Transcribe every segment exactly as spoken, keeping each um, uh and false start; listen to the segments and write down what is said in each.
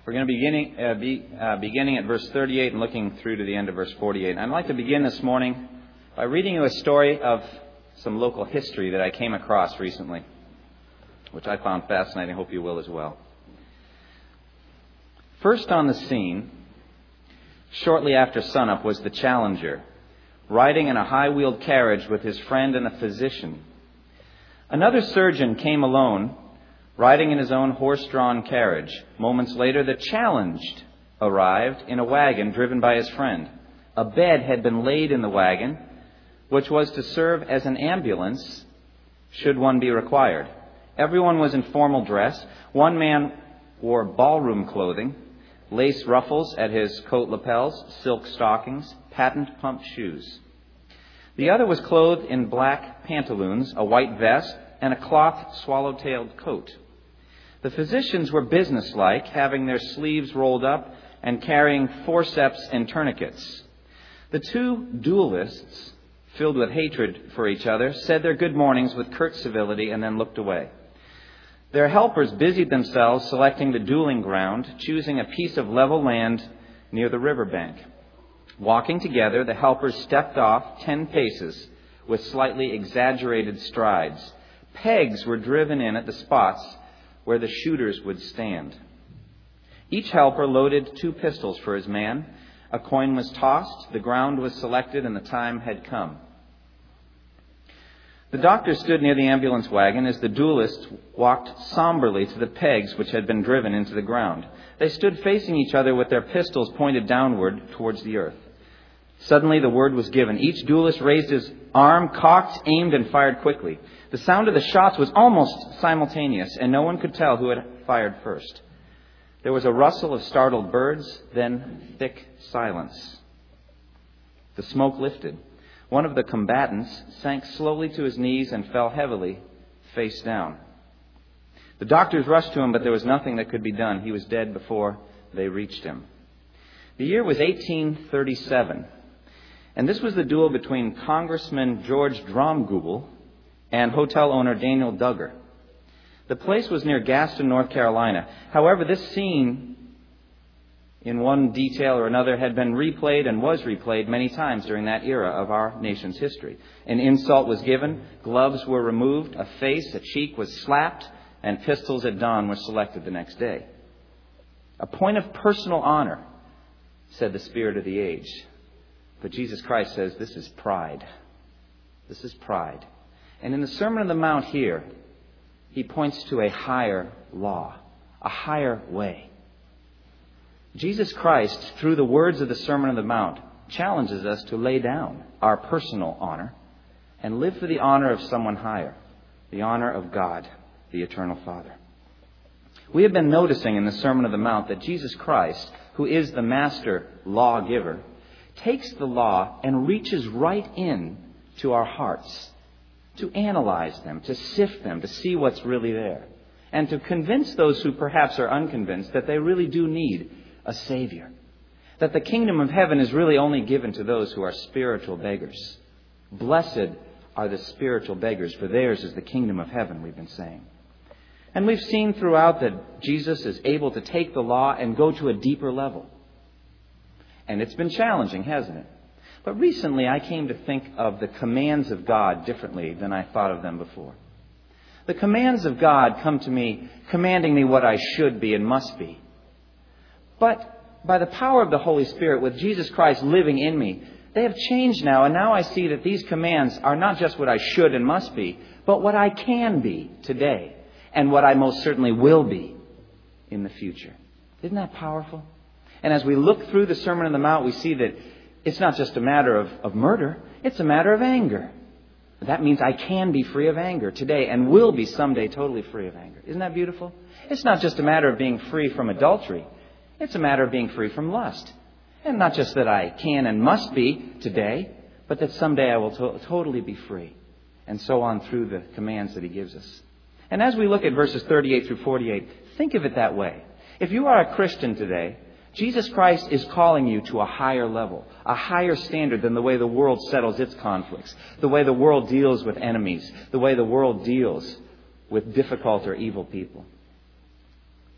We're going to be beginning, uh, be, uh, beginning at verse thirty-eight and looking through to the end of verse forty-eight. And I'd like to begin this morning by reading you a story of some local history that I came across recently, which I found fascinating. I hope you will as well. First on the scene, shortly after sunup, was the Challenger, riding in a high-wheeled carriage with his friend and a physician. Another surgeon came alone, riding in his own horse-drawn carriage. Moments later, the Challenged arrived in a wagon driven by his friend. A bed had been laid in the wagon, which was to serve as an ambulance should one be required. Everyone was in formal dress. One man wore ballroom clothing, lace ruffles at his coat lapels, silk stockings, patent pump shoes. The other was clothed in black pantaloons, a white vest, and a cloth swallow-tailed coat. The physicians were businesslike, having their sleeves rolled up and carrying forceps and tourniquets. The two duelists, filled with hatred for each other, said their good mornings with curt civility and then looked away. Their helpers busied themselves selecting the dueling ground, choosing a piece of level land near the riverbank. Walking together, the helpers stepped off ten paces with slightly exaggerated strides. Pegs were driven in at the spots where the shooters would stand. Each helper loaded two pistols for his man. A coin was tossed, the ground was selected, and the time had come. The doctor stood near the ambulance wagon as the duelists walked somberly to the pegs which had been driven into the ground. They stood facing each other with their pistols pointed downward towards the earth. Suddenly the word was given. Each duelist raised his arm, cocked, aimed, and fired quickly. The sound of the shots was almost simultaneous, and no one could tell who had fired first. There was a rustle of startled birds, then thick silence. The smoke lifted. One of the combatants sank slowly to his knees and fell heavily, face down. The doctors rushed to him, but there was nothing that could be done. He was dead before they reached him. The year was eighteen thirty-seven, and this was the duel between Congressman George Dromgoole and hotel owner Daniel Duggar. The place was near Gaston, North Carolina. However, this scene, in one detail or another, had been replayed and was replayed many times during that era of our nation's history. An insult was given, gloves were removed, a face, a cheek was slapped, and pistols at dawn were selected the next day. A point of personal honor, said the spirit of the age. But Jesus Christ says this is pride. This is pride. And in the Sermon on the Mount here, he points to a higher law, a higher way. Jesus Christ, through the words of the Sermon on the Mount, challenges us to lay down our personal honor and live for the honor of someone higher, the honor of God, the Eternal Father. We have been noticing in the Sermon on the Mount that Jesus Christ, who is the master lawgiver, takes the law and reaches right in to our hearts to analyze them, to sift them, to see what's really there, and to convince those who perhaps are unconvinced that they really do need a Savior, that the kingdom of heaven is really only given to those who are spiritual beggars. Blessed are the spiritual beggars, for theirs is the kingdom of heaven, we've been saying. And we've seen throughout that Jesus is able to take the law and go to a deeper level. And it's been challenging, hasn't it? But recently I came to think of the commands of God differently than I thought of them before. The commands of God come to me commanding me what I should be and must be. But by the power of the Holy Spirit, with Jesus Christ living in me, they have changed now. And now I see that these commands are not just what I should and must be, but what I can be today and what I most certainly will be in the future. Isn't that powerful? And as we look through the Sermon on the Mount, we see that it's not just a matter of, of murder. It's a matter of anger. That means I can be free of anger today and will be someday totally free of anger. Isn't that beautiful? It's not just a matter of being free from adultery. It's a matter of being free from lust. And not just that I can and must be today, but that someday I will to- totally be free. And so on through the commands that he gives us. And as we look at verses thirty-eight through forty-eight, think of it that way. If you are a Christian today, Jesus Christ is calling you to a higher level, a higher standard than the way the world settles its conflicts, the way the world deals with enemies, the way the world deals with difficult or evil people.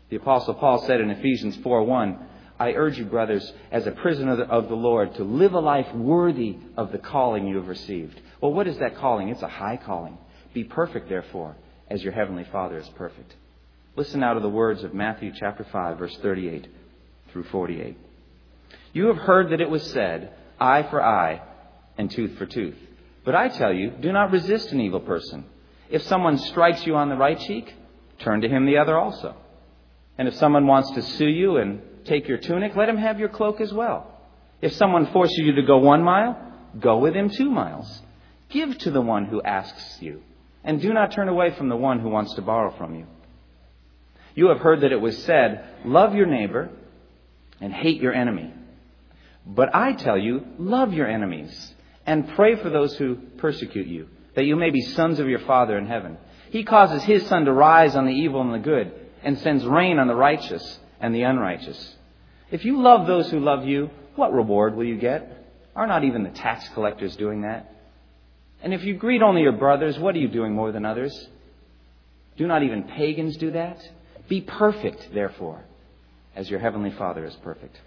The Apostle Paul said in Ephesians four one, I urge you, brothers, as a prisoner of the Lord, to live a life worthy of the calling you have received. Well, what is that calling? It's a high calling. Be perfect, therefore, as your heavenly Father is perfect. Listen now to the words of Matthew chapter five, verse thirty-eight through forty-eight. You have heard that it was said, eye for eye and tooth for tooth. But I tell you, do not resist an evil person. If someone strikes you on the right cheek, turn to him the other also. And if someone wants to sue you and take your tunic, let him have your cloak as well. If someone forces you to go one mile, go with him two miles. Give to the one who asks you, and do not turn away from the one who wants to borrow from you. You have heard that it was said, love your neighbor and hate your enemy. But I tell you, love your enemies and pray for those who persecute you, that you may be sons of your Father in heaven. He causes his sun to rise on the evil and the good, and sends rain on the righteous and the unrighteous. If you love those who love you, what reward will you get? Are not even the tax collectors doing that? And if you greet only your brothers, what are you doing more than others? Do not even pagans do that? Be perfect, therefore, as your heavenly Father is perfect.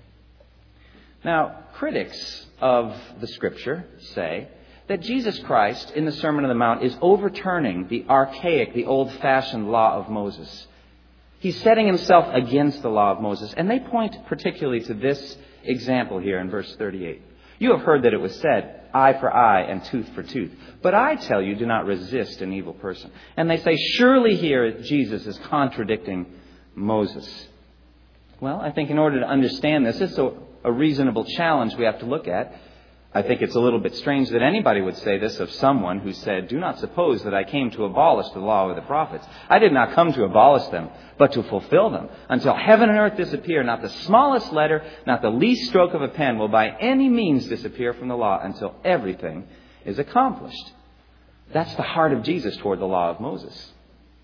Now, critics of the Scripture say that Jesus Christ, in the Sermon on the Mount, is overturning the archaic, the old-fashioned law of Moses. He's setting himself against the law of Moses. And they point particularly to this example here in verse thirty-eight. You have heard that it was said, eye for eye and tooth for tooth. But I tell you, do not resist an evil person. And they say, surely here Jesus is contradicting Moses. Well, I think in order to understand this, this is a, a reasonable challenge we have to look at. I think it's a little bit strange that anybody would say this of someone who said, do not suppose that I came to abolish the law or the prophets. I did not come to abolish them, but to fulfill them. Until heaven and earth disappear, not the smallest letter, not the least stroke of a pen will by any means disappear from the law until everything is accomplished. That's the heart of Jesus toward the law of Moses.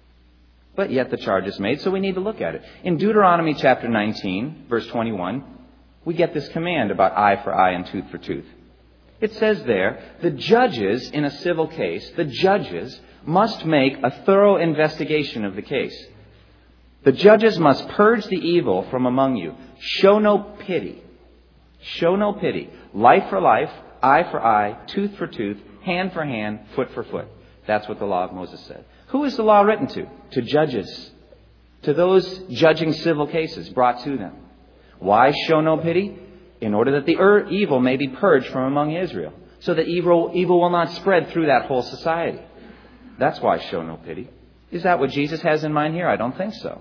But yet the charge is made, so we need to look at it. In Deuteronomy chapter nineteen, verse twenty-one, we get this command about eye for eye and tooth for tooth. It says there, the judges in a civil case, the judges must make a thorough investigation of the case. The judges must purge the evil from among you. Show no pity. Show no pity. Life for life, eye for eye, tooth for tooth, hand for hand, foot for foot. That's what the law of Moses said. Who is the law written to? To judges. To those judging civil cases brought to them. Why show no pity? In order that the er- evil may be purged from among Israel. So that evil, evil will not spread through that whole society. That's why show no pity. Is that what Jesus has in mind here? I don't think so.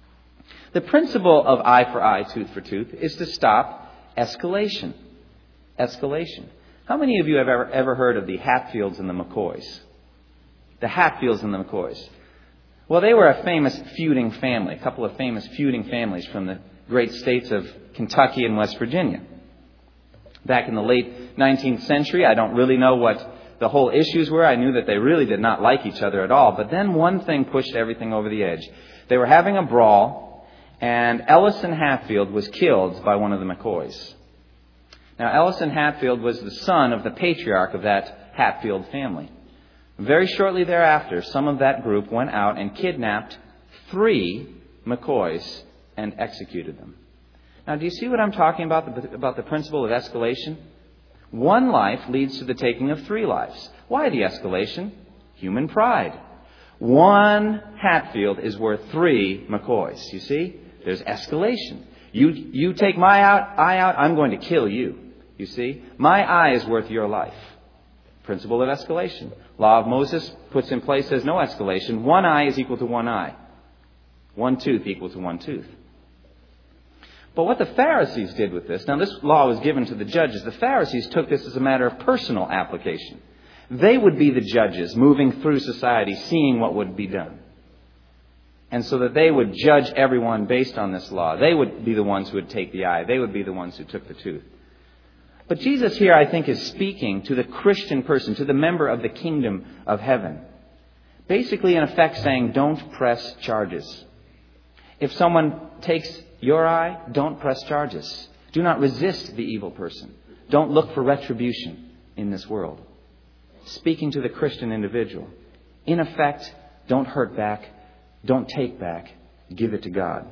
The principle of eye for eye, tooth for tooth is to stop escalation. Escalation. How many of you have ever, ever heard of the Hatfields and the McCoys? The Hatfields and the McCoys. Well, they were a famous feuding family, a couple of famous feuding families from the great states of Kentucky and West Virginia. Back in the late nineteenth century, I don't really know what the whole issues were. I knew that they really did not like each other at all. But then one thing pushed everything over the edge. They were having a brawl, and Ellison Hatfield was killed by one of the McCoys. Now, Ellison Hatfield was the son of the patriarch of that Hatfield family. Very shortly thereafter, some of that group went out and kidnapped three McCoys and executed them. Now, do you see what I'm talking about, about the principle of escalation? One life leads to the taking of three lives. Why the escalation? Human pride. One Hatfield is worth three McCoys. You see? There's escalation. You, you take my out, eye out, I'm going to kill you. You see? My eye is worth your life. Principle of escalation. Law of Moses puts in place, says no escalation. One eye is equal to one eye. One tooth equal to one tooth. But what the Pharisees did with this, now this law was given to the judges. The Pharisees took this as a matter of personal application. They would be the judges moving through society, seeing what would be done. And so that they would judge everyone based on this law. They would be the ones who would take the eye. They would be the ones who took the tooth. But Jesus here, I think, is speaking to the Christian person, to the member of the kingdom of heaven. Basically, in effect, saying, don't press charges. If someone takes your eye, don't press charges. Do not resist the evil person. Don't look for retribution in this world. Speaking to the Christian individual. In effect, don't hurt back. Don't take back. Give it to God.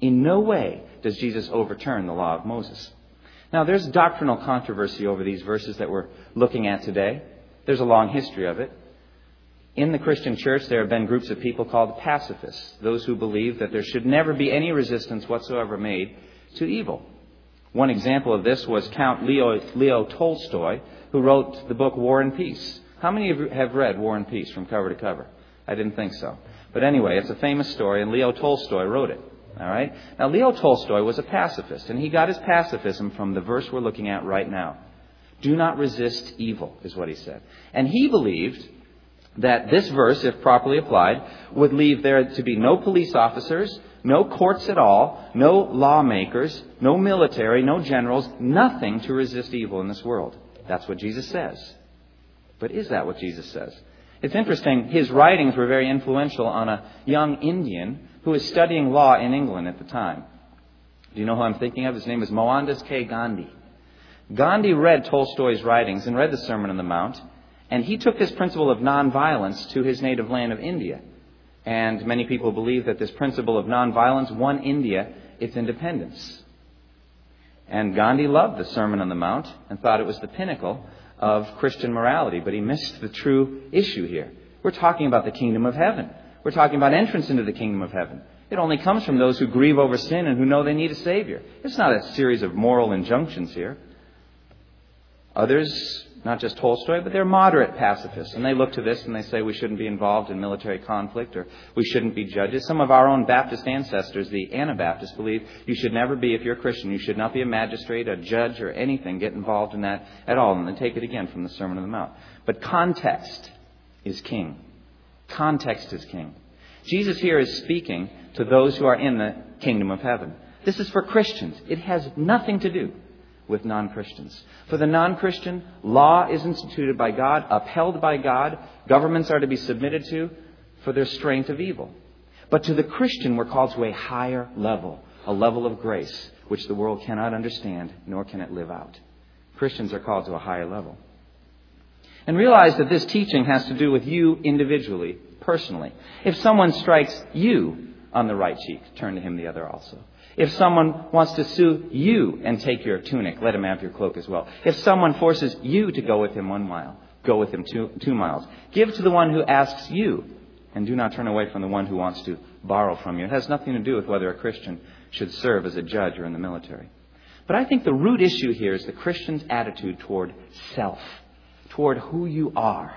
In no way does Jesus overturn the law of Moses. Now, there's doctrinal controversy over these verses that we're looking at today. There's a long history of it. In the Christian church, there have been groups of people called pacifists, those who believe that there should never be any resistance whatsoever made to evil. One example of this was Count Leo, Leo Tolstoy, who wrote the book War and Peace. How many of you have read War and Peace from cover to cover? I didn't think so. But anyway, it's a famous story, and Leo Tolstoy wrote it. All right? Now, Leo Tolstoy was a pacifist, and he got his pacifism from the verse we're looking at right now. Do not resist evil, is what he said. And he believed that this verse, if properly applied, would leave there to be no police officers, no courts at all, no lawmakers, no military, no generals, nothing to resist evil in this world. That's what Jesus says. But is that what Jesus says? It's interesting, his writings were very influential on a young Indian who was studying law in England at the time. Do you know who I'm thinking of? His name is Mohandas K. Gandhi. Gandhi read Tolstoy's writings and read the Sermon on the Mount, and he took this principle of nonviolence to his native land of India. And many people believe that this principle of nonviolence won India its independence. And Gandhi loved the Sermon on the Mount and thought it was the pinnacle of Christian morality, but he missed the true issue here. We're talking about the kingdom of heaven. We're talking about entrance into the kingdom of heaven. It only comes from those who grieve over sin and who know they need a Savior. It's not a series of moral injunctions here. Others, not just Tolstoy, but they're moderate pacifists. And they look to this and they say we shouldn't be involved in military conflict or we shouldn't be judges. Some of our own Baptist ancestors, the Anabaptists, believe you should never be, if you're a Christian, you should not be a magistrate, a judge, or anything, get involved in that at all. And they take it again from the Sermon on the Mount. But context is king. Context is king. Jesus here is speaking to those who are in the kingdom of heaven. This is for Christians. It has nothing to do with non-Christians. For the non-Christian, law is instituted by God, upheld by God. Governments are to be submitted to for their strength of evil. But to the Christian, we're called to a higher level, a level of grace, which the world cannot understand, nor can it live out. Christians are called to a higher level. And realize that this teaching has to do with you individually, personally. If someone strikes you on the right cheek, turn to him the other also. If someone wants to sue you and take your tunic, let him have your cloak as well. If someone forces you to go with him one mile, go with him two, two miles. Give to the one who asks you, and do not turn away from the one who wants to borrow from you. It has nothing to do with whether a Christian should serve as a judge or in the military. But I think the root issue here is the Christian's attitude toward self, toward who you are.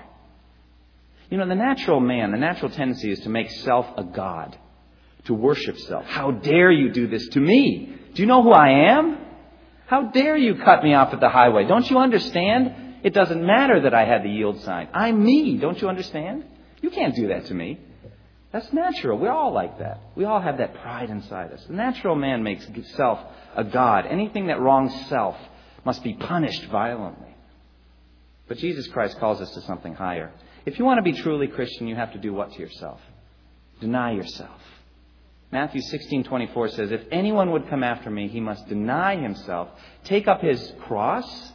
You know, the natural man, the natural tendency is to make self a god, to worship self. How dare you do this to me? Do you know who I am? How dare you cut me off at the highway? Don't you understand? It doesn't matter that I had the yield sign. I'm me. Don't you understand? You can't do that to me. That's natural. We're all like that. We all have that pride inside us. The natural man makes self a god. Anything that wrongs self must be punished violently. But Jesus Christ calls us to something higher. If you want to be truly Christian, you have to do what to yourself? Deny yourself. Matthew sixteen twenty-four says, if anyone would come after me, he must deny himself, take up his cross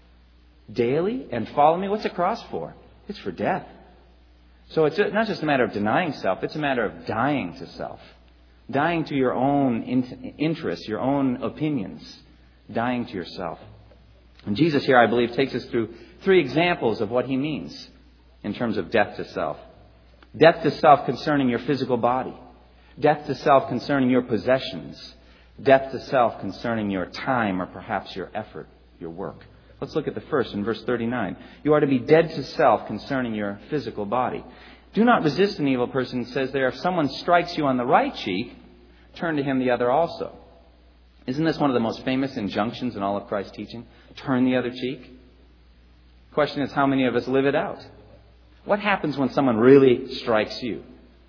daily and follow me. What's a cross for? It's for death. So it's not just a matter of denying self, it's a matter of dying to self. Dying to your own interests, your own opinions. Dying to yourself. And Jesus here, I believe, takes us through three examples of what he means in terms of death to self. Death to self concerning your physical body. Death to self concerning your possessions. Death to self concerning your time or perhaps your effort, your work. Let's look at the first in verse thirty-nine. You are to be dead to self concerning your physical body. Do not resist an evil person. It says there, if someone strikes you on the right cheek, turn to him the other also. Isn't this one of the most famous injunctions in all of Christ's teaching? Turn the other cheek. The question is, how many of us live it out? What happens when someone really strikes you?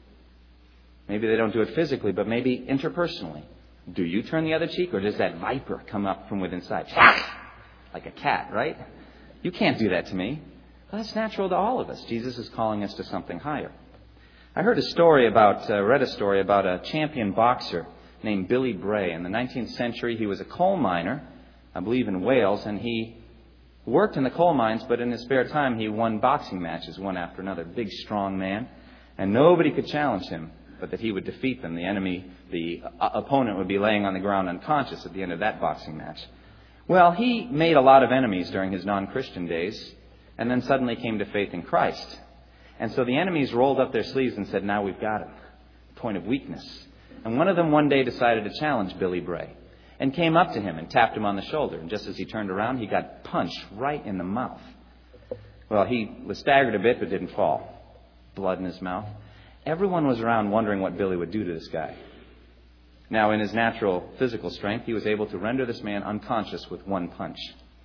Maybe they don't do it physically, but maybe interpersonally. Do you turn the other cheek, or does that viper come up from within inside? Like a cat, right? You can't do that to me. Well, that's natural to all of us. Jesus is calling us to something higher. I heard a story about, uh, read a story about a champion boxer named Billy Bray. In the nineteenth century, he was a coal miner, I believe in Wales, and he worked in the coal mines, but in his spare time, he won boxing matches one after another. Big, strong man, and nobody could challenge him. but that he would defeat them. The enemy, the uh, opponent would be laying on the ground unconscious at the end of that boxing match. Well, he made a lot of enemies during his non-Christian days, and then suddenly came to faith in Christ. And so the enemies rolled up their sleeves and said, now we've got him. Point of weakness. And one of them one day decided to challenge Billy Bray and came up to him and tapped him on the shoulder. And just as he turned around, he got punched right in the mouth. Well, he was staggered a bit but didn't fall. Blood in his mouth. Everyone was around wondering what Billy would do to this guy. Now, in his natural physical strength, he was able to render this man unconscious with one punch.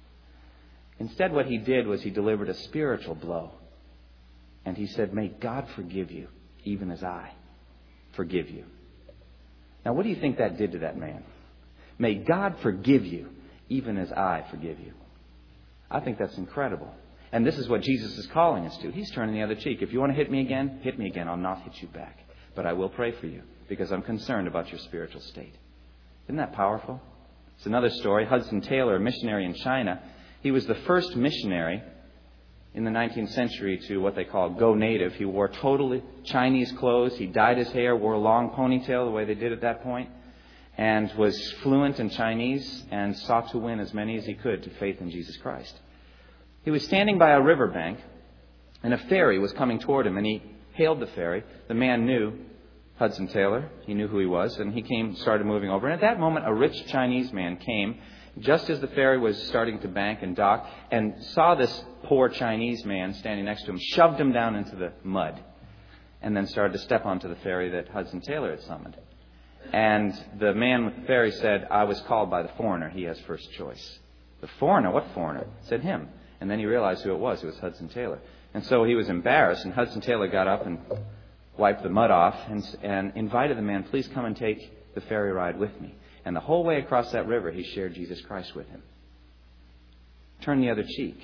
Instead, what he did was he delivered a spiritual blow. And he said, may God forgive you, even as I forgive you. Now, what do you think that did to that man? May God forgive you, even as I forgive you. I think that's incredible. And this is what Jesus is calling us to. He's turning the other cheek. If you want to hit me again, hit me again. I'll not hit you back. But I will pray for you because I'm concerned about your spiritual state. Isn't that powerful? It's another story. Hudson Taylor, a missionary in China. He was the first missionary in the nineteenth century to what they call go native. He wore totally Chinese clothes. He dyed his hair, wore a long ponytail the way they did at that point, and was fluent in Chinese and sought to win as many as he could to faith in Jesus Christ. He was standing by a riverbank, and a ferry was coming toward him, and he hailed the ferry. The man knew Hudson Taylor. He knew who he was, and he came, started moving over. And at that moment, a rich Chinese man came just as the ferry was starting to bank and dock, and saw this poor Chinese man standing next to him, shoved him down into the mud, and then started to step onto the ferry that Hudson Taylor had summoned. And the man with the ferry said, I was called by the foreigner. He has first choice. The foreigner? What foreigner? Said him. And then he realized who it was. It was Hudson Taylor. And so he was embarrassed, and Hudson Taylor got up and wiped the mud off and, and invited the man, please come and take the ferry ride with me. And the whole way across that river, he shared Jesus Christ with him. Turn the other cheek.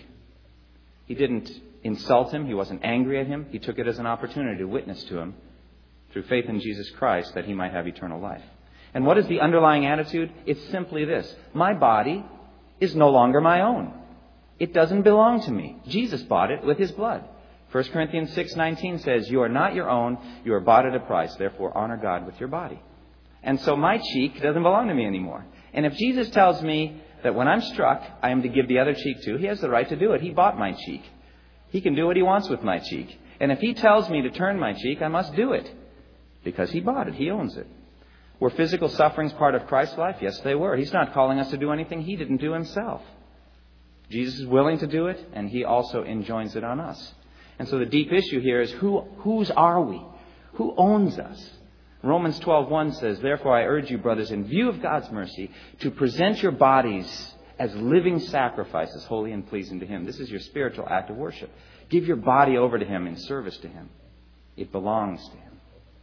He didn't insult him. He wasn't angry at him. He took it as an opportunity to witness to him through faith in Jesus Christ that he might have eternal life. And what is the underlying attitude? It's simply this. My body is no longer my own. It doesn't belong to me. Jesus bought it with his blood. First Corinthians six nineteen says, you are not your own. You are bought at a price. Therefore, honor God with your body. And so my cheek doesn't belong to me anymore. And if Jesus tells me that when I'm struck, I am to give the other cheek to, he has the right to do it. He bought my cheek. He can do what he wants with my cheek. And if he tells me to turn my cheek, I must do it. Because he bought it. He owns it. Were physical sufferings part of Christ's life? Yes, they were. He's not calling us to do anything he didn't do himself. Jesus is willing to do it, and he also enjoins it on us. And so the deep issue here is who, whose are we? Who owns us? Romans twelve one says, therefore I urge you, brothers, in view of God's mercy, to present your bodies as living sacrifices, holy and pleasing to him. This is your spiritual act of worship. Give your body over to him in service to him. It belongs to him.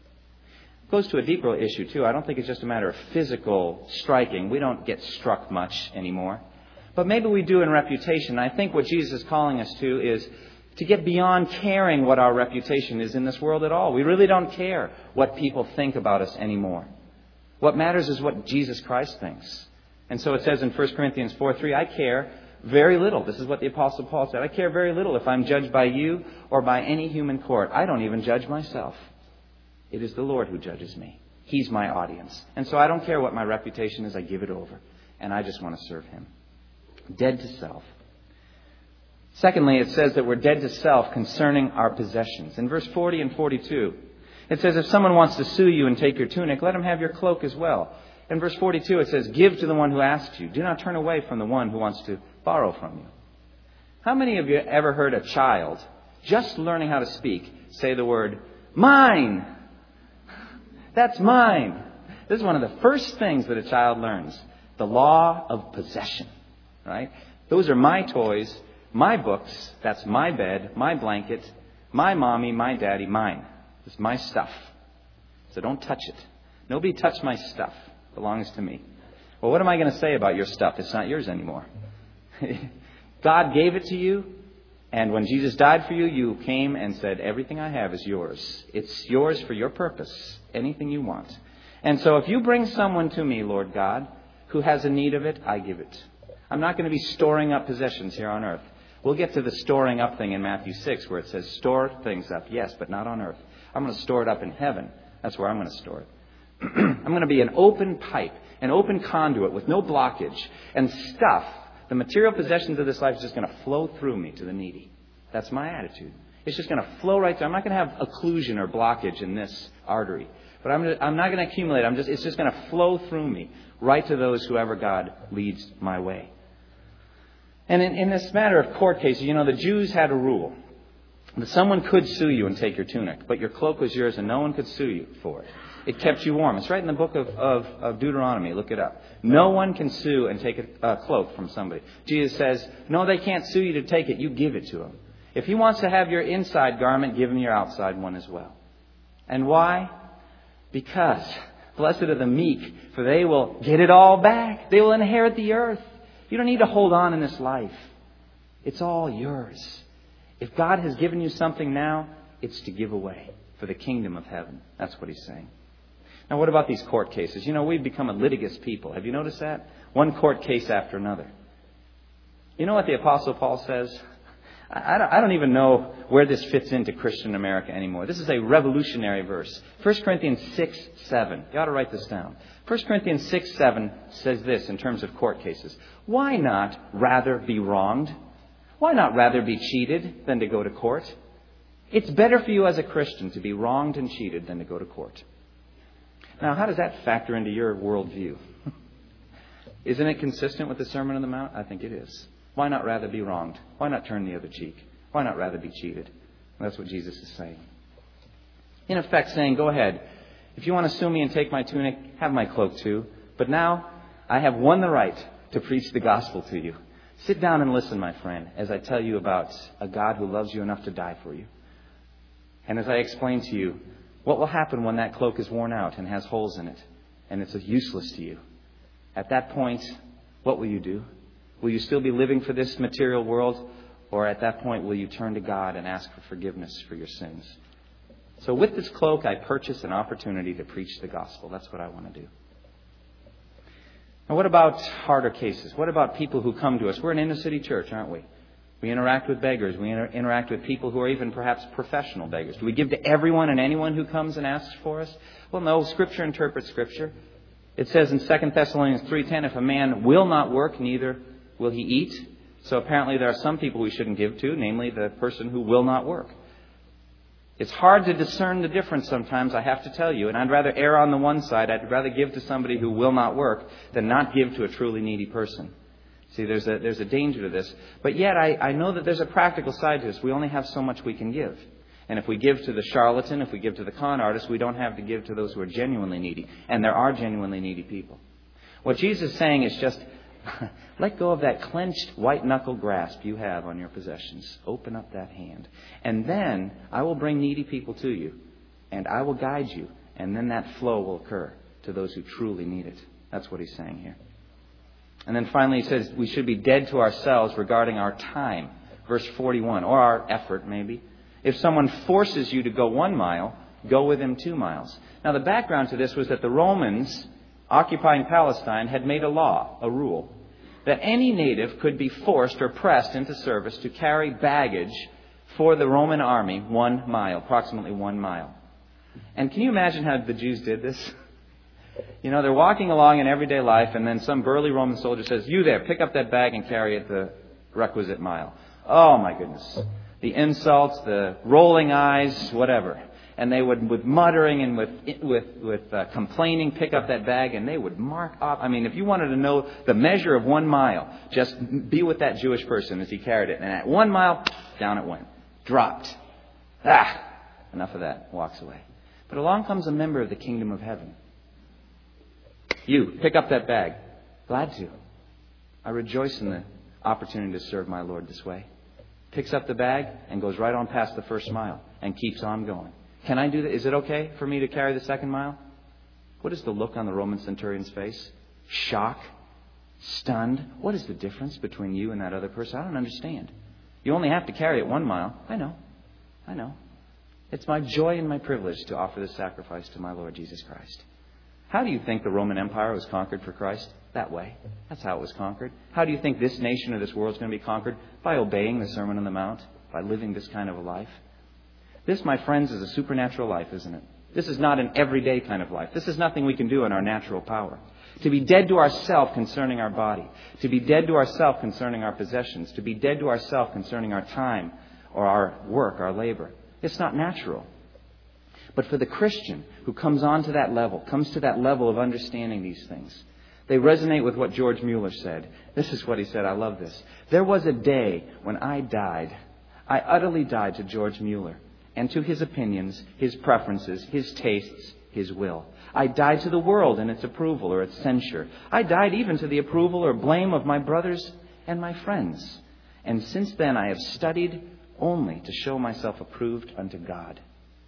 It goes to a deeper issue, too. I don't think it's just a matter of physical striking. We don't get struck much anymore. But maybe we do in reputation. I think what Jesus is calling us to is to get beyond caring what our reputation is in this world at all. We really don't care what people think about us anymore. What matters is what Jesus Christ thinks. And so it says in First Corinthians four three, I care very little. This is what the Apostle Paul said. I care very little if I'm judged by you or by any human court. I don't even judge myself. It is the Lord who judges me. He's my audience. And so I don't care what my reputation is. I give it over. And I just want to serve him. Dead to self. Secondly, it says that we're dead to self concerning our possessions. In verse forty and forty-two, it says, if someone wants to sue you and take your tunic, let him have your cloak as well. In verse forty-two, it says, give to the one who asks you. Do not turn away from the one who wants to borrow from you. How many of you ever heard a child, just learning how to speak, say the word, mine? That's mine. This is one of the first things that a child learns. The law of possession. Right? Those are my toys. My books, that's my bed, my blanket, my mommy, my daddy, mine. It's my stuff. So don't touch it. Nobody touch my stuff. It belongs to me. Well, what am I going to say about your stuff? It's not yours anymore. God gave it to you, and when Jesus died for you, you came and said, everything I have is yours. It's yours for your purpose. Anything you want. And so if you bring someone to me, Lord God, who has a need of it, I give it. I'm not going to be storing up possessions here on earth. We'll get to the storing up thing in Matthew six where it says store things up. Yes, but not on earth. I'm going to store it up in heaven. That's where I'm going to store it. I'm going to be an open pipe, an open conduit with no blockage. And stuff, the material possessions of this life is just going to flow through me to the needy. That's my attitude. It's just going to flow right through. I'm not going to have occlusion or blockage in this artery. But I'm, gonna, I'm not going to accumulate. I'm just, it's just going to flow through me right to those whoever God leads my way. And in, in this matter of court cases, you know, the Jews had a rule that someone could sue you and take your tunic, but your cloak was yours and no one could sue you for it. It kept you warm. It's right in the book of, of, of Deuteronomy. Look it up. No one can sue and take a, a cloak from somebody. Jesus says, no, they can't sue you to take it. You give it to them. If he wants to have your inside garment, give him your outside one as well. And why? Because blessed are the meek, for they will get it all back. They will inherit the earth. You don't need to hold on in this life. It's all yours. If God has given you something now, it's to give away for the kingdom of heaven. That's what he's saying. Now, what about these court cases? You know, we've become a litigious people. Have you noticed that? One court case after another. You know what the Apostle Paul says? I don't, I don't even know where this fits into Christian America anymore. This is a revolutionary verse. First Corinthians six seven. You ought to write this down. First Corinthians six seven says this in terms of court cases. Why not rather be wronged? Why not rather be cheated than to go to court? It's better for you as a Christian to be wronged and cheated than to go to court. Now, how does that factor into your worldview? Isn't it consistent with the Sermon on the Mount? I think it is. Why not rather be wronged? Why not turn the other cheek? Why not rather be cheated? That's what Jesus is saying. In effect, saying, go ahead. If you want to sue me and take my tunic, have my cloak too. But now I have won the right to preach the gospel to you. Sit down and listen, my friend, as I tell you about a God who loves you enough to die for you. And as I explain to you what will happen when that cloak is worn out and has holes in it and it's useless to you. At that point, what will you do? Will you still be living for this material world? Or at that point, will you turn to God and ask for forgiveness for your sins? So with this cloak, I purchase an opportunity to preach the gospel. That's what I want to do. Now, what about harder cases? What about people who come to us? We're an inner city church, aren't we? We interact with beggars. We inter- interact with people who are even perhaps professional beggars. Do we give to everyone and anyone who comes and asks for us? Well, no. Scripture interprets Scripture. It says in Second Thessalonians three ten, if a man will not work, neither will he eat. So apparently there are some people we shouldn't give to, namely the person who will not work. It's hard to discern the difference sometimes, I have to tell you. And I'd rather err on the one side. I'd rather give to somebody who will not work than not give to a truly needy person. See, there's a, there's a danger to this. But yet I, I know that there's a practical side to this. We only have so much we can give. And if we give to the charlatan, if we give to the con artist, we don't have to give to those who are genuinely needy. And there are genuinely needy people. What Jesus is saying is just let go of that clenched white-knuckle grasp you have on your possessions. Open up that hand. And then I will bring needy people to you. And I will guide you. And then that flow will occur to those who truly need it. That's what he's saying here. And then finally he says we should be dead to ourselves regarding our time. Verse forty-one. Or our effort, maybe. If someone forces you to go one mile, go with him two miles. Now the background to this was that the Romans occupying Palestine had made a law, a rule, that any native could be forced or pressed into service to carry baggage for the Roman army one mile, approximately one mile. And can you imagine how the Jews did this? You know, they're walking along in everyday life, and then some burly Roman soldier says, you there, pick up that bag and carry it the requisite mile. Oh, my goodness. The insults, the rolling eyes, whatever. And they would, with muttering and with with with uh, complaining, pick up that bag, and they would mark off. I mean, if you wanted to know the measure of one mile, just be with that Jewish person as he carried it. And at one mile, down it went. Dropped. Ah! Enough of that. Walks away. But along comes a member of the kingdom of heaven. You, pick up that bag. Glad to. I rejoice in the opportunity to serve my Lord this way. Picks up the bag and goes right on past the first mile and keeps on going. Can I do that? Is it okay for me to carry the second mile? What is the look on the Roman centurion's face? Shock? Stunned? What is the difference between you and that other person? I don't understand. You only have to carry it one mile. I know. I know. It's my joy and my privilege to offer this sacrifice to my Lord Jesus Christ. How do you think the Roman Empire was conquered for Christ? That way. That's how it was conquered. How do you think this nation or this world is going to be conquered? By obeying the Sermon on the Mount. By living this kind of a life. This, my friends, is a supernatural life, isn't it? This is not an everyday kind of life. This is nothing we can do in our natural power. To be dead to ourself concerning our body. To be dead to ourself concerning our possessions. To be dead to ourself concerning our time or our work, our labor. It's not natural. But for the Christian who comes on to that level, comes to that level of understanding these things, they resonate with what George Mueller said. This is what he said. I love this. There was a day when I died. I utterly died to George Mueller and to his opinions, his preferences, his tastes, his will. I died to the world and its approval or its censure. I died even to the approval or blame of my brothers and my friends. And since then I have studied only to show myself approved unto God.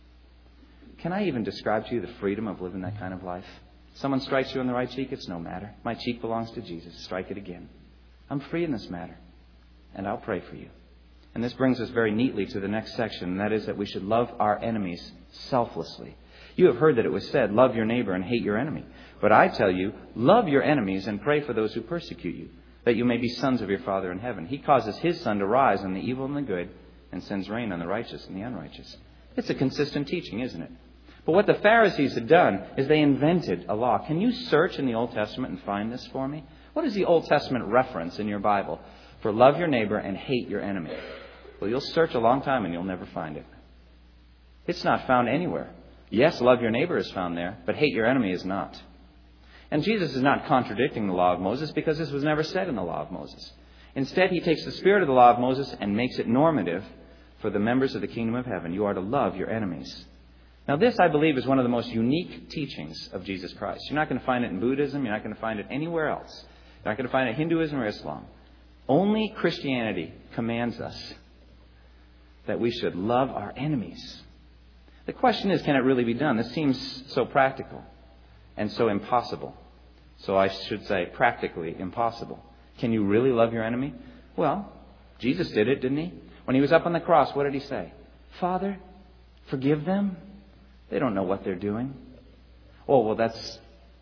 Can I even describe to you the freedom of living that kind of life? Someone strikes you on the right cheek, it's no matter. My cheek belongs to Jesus. Strike it again. I'm free in this matter. And I'll pray for you. And this brings us very neatly to the next section, and that is that we should love our enemies selflessly. You have heard that it was said, love your neighbor and hate your enemy. But I tell you, love your enemies and pray for those who persecute you, that you may be sons of your Father in heaven. He causes His sun to rise on the evil and the good, and sends rain on the righteous and the unrighteous. It's a consistent teaching, isn't it? But what the Pharisees had done is they invented a law. Can you search in the Old Testament and find this for me? What is the Old Testament reference in your Bible for love your neighbor and hate your enemy? Well, you'll search a long time and you'll never find it. It's not found anywhere. Yes, love your neighbor is found there, but hate your enemy is not. And Jesus is not contradicting the law of Moses because this was never said in the law of Moses. Instead, He takes the spirit of the law of Moses and makes it normative for the members of the kingdom of heaven. You are to love your enemies. Now, this, I believe, is one of the most unique teachings of Jesus Christ. You're not going to find it in Buddhism. You're not going to find it anywhere else. You're not going to find it in Hinduism or Islam. Only Christianity commands us that we should love our enemies. The question is, can it really be done? This seems so practical and so impossible. So I should say practically impossible. Can you really love your enemy? Well, Jesus did it, didn't He? When He was up on the cross, what did He say? Father, forgive them. They don't know what they're doing. Oh, well, that's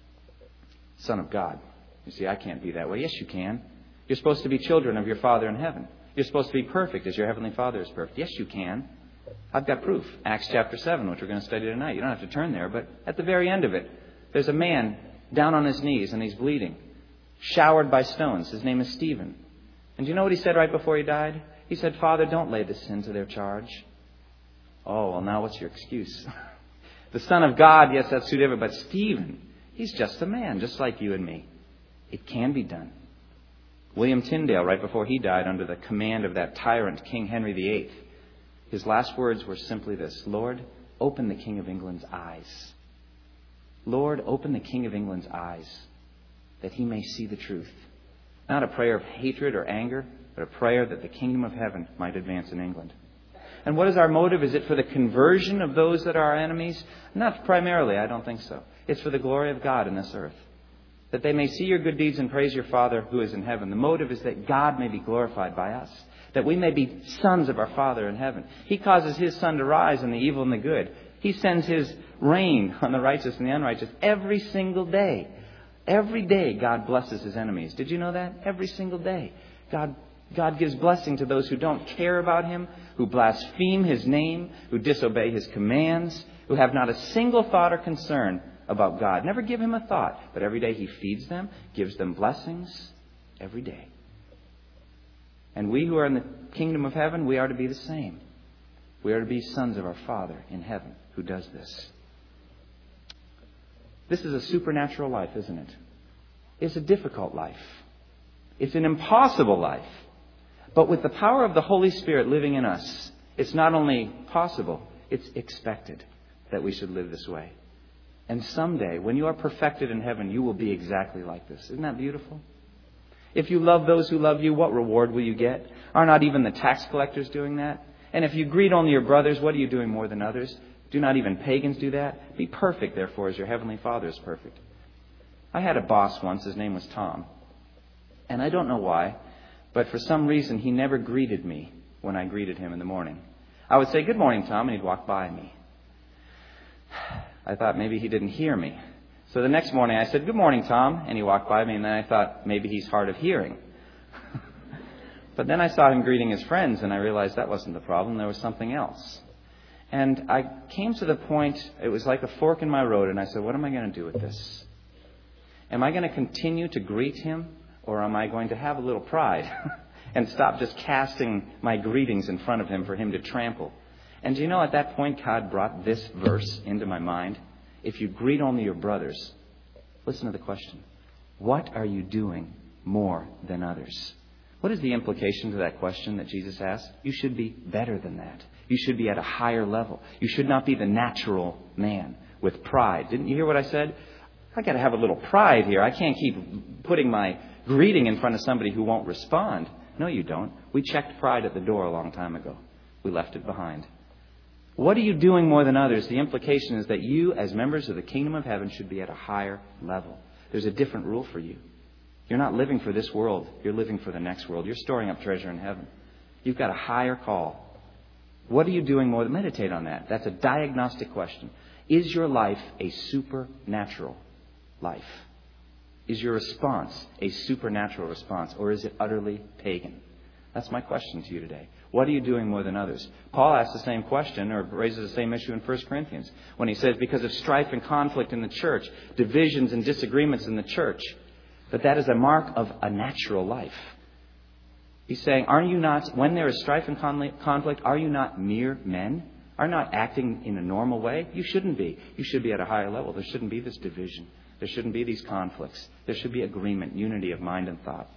Son of God. You see, I can't be that way. Yes, you can. You're supposed to be children of your Father in heaven. You're supposed to be perfect as your Heavenly Father is perfect. Yes, you can. I've got proof. Acts chapter seven, which we're going to study tonight. You don't have to turn there, but at the very end of it, there's a man down on his knees and he's bleeding, showered by stones. His name is Stephen. And do you know what he said right before he died? He said, Father, don't lay this sin to their charge. Oh, well, now what's your excuse? The Son of God, yes, that's too different. But Stephen, he's just a man, just like you and me. It can be done. William Tyndale, right before he died under the command of that tyrant, King Henry the Eighth, his last words were simply this: Lord, open the King of England's eyes. Lord, open the King of England's eyes, that he may see the truth. Not a prayer of hatred or anger, but a prayer that the kingdom of heaven might advance in England. And what is our motive? Is it for the conversion of those that are our enemies? Not primarily, I don't think so. It's for the glory of God in this earth. That they may see your good deeds and praise your Father who is in heaven. The motive is that God may be glorified by us. That we may be sons of our Father in heaven. He causes His sun to rise on the evil and the good. He sends His rain on the righteous and the unrighteous every single day. Every day God blesses His enemies. Did you know that? Every single day. God God gives blessing to those who don't care about Him, who blaspheme His name, who disobey His commands, who have not a single thought or concern about God. Never give Him a thought, but every day He feeds them, gives them blessings, every day. And we who are in the kingdom of heaven, we are to be the same. We are to be sons of our Father in heaven who does this. This is a supernatural life, isn't it? It's a difficult life. It's an impossible life. But with the power of the Holy Spirit living in us, it's not only possible, it's expected that we should live this way. And someday, when you are perfected in heaven, you will be exactly like this. Isn't that beautiful? If you love those who love you, what reward will you get? Are not even the tax collectors doing that? And if you greet only your brothers, what are you doing more than others? Do not even pagans do that? Be perfect, therefore, as your heavenly Father is perfect. I had a boss once. His name was Tom. And I don't know why, but for some reason, he never greeted me when I greeted him in the morning. I would say, "Good morning, Tom," and he'd walk by me. I thought maybe he didn't hear me. So the next morning I said, "Good morning, Tom," and he walked by me, and then I thought maybe he's hard of hearing. But then I saw him greeting his friends, and I realized that wasn't the problem. There was something else. And I came to the point, it was like a fork in my road, and I said, what am I going to do with this? Am I going to continue to greet him, or am I going to have a little pride and stop just casting my greetings in front of him for him to trample? And do you know, at that point, God brought this verse into my mind. If you greet only your brothers, listen to the question. What are you doing more than others? What is the implication to that question that Jesus asked? You should be better than that. You should be at a higher level. You should not be the natural man with pride. Didn't you hear what I said? I got to have a little pride here. I can't keep putting my greeting in front of somebody who won't respond. No, you don't. We checked pride at the door a long time ago. We left it behind. What are you doing more than others? The implication is that you, as members of the kingdom of heaven, should be at a higher level. There's a different rule for you. You're not living for this world. You're living for the next world. You're storing up treasure in heaven. You've got a higher call. What are you doing more than meditate on that? That's a diagnostic question. Is your life a supernatural life? Is your response a supernatural response, or is it utterly pagan? That's my question to you today. What are you doing more than others? Paul asks the same question, or raises the same issue in First Corinthians, when he says, because of strife and conflict in the church, divisions and disagreements in the church, that that is a mark of a natural life. He's saying, are you not, when there is strife and conflict, are you not mere men? Are not acting in a normal way? You shouldn't be. You should be at a higher level. There shouldn't be this division. There shouldn't be these conflicts. There should be agreement, unity of mind and thought.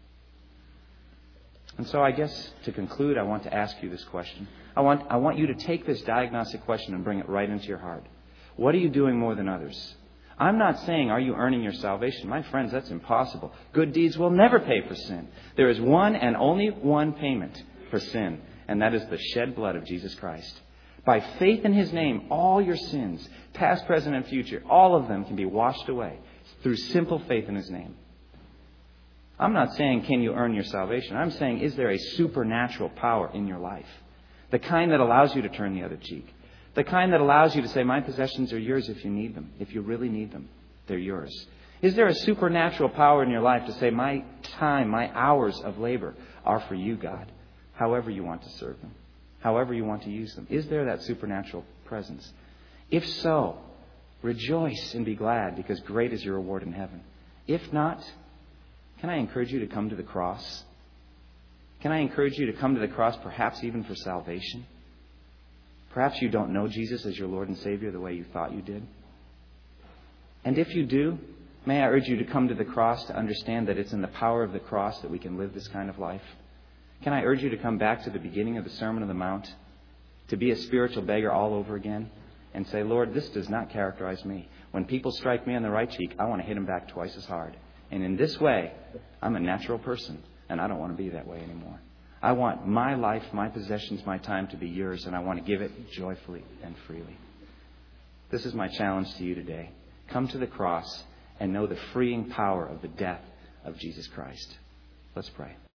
And so I guess to conclude, I want to ask you this question. I want, I want you to take this diagnostic question and bring it right into your heart. What are you doing more than others? I'm not saying, are you earning your salvation? My friends, that's impossible. Good deeds will never pay for sin. There is one and only one payment for sin, and that is the shed blood of Jesus Christ. By faith in his name, all your sins, past, present, and future, all of them can be washed away through simple faith in his name. I'm not saying, can you earn your salvation? I'm saying, is there a supernatural power in your life? The kind that allows you to turn the other cheek. The kind that allows you to say, my possessions are yours if you need them. If you really need them, they're yours. Is there a supernatural power in your life to say, my time, my hours of labor are for you, God, however you want to serve them, however you want to use them? Is there that supernatural presence? If so, rejoice and be glad, because great is your reward in heaven. If not, can I encourage you to come to the cross? Can I encourage you to come to the cross, perhaps even for salvation? Perhaps you don't know Jesus as your Lord and Savior the way you thought you did. And if you do, may I urge you to come to the cross to understand that it's in the power of the cross that we can live this kind of life. Can I urge you to come back to the beginning of the Sermon on the Mount, to be a spiritual beggar all over again, and say, Lord, this does not characterize me. When people strike me on the right cheek, I want to hit them back twice as hard. And in this way, I'm a natural person, and I don't want to be that way anymore. I want my life, my possessions, my time to be yours, and I want to give it joyfully and freely. This is my challenge to you today. Come to the cross and know the freeing power of the death of Jesus Christ. Let's pray.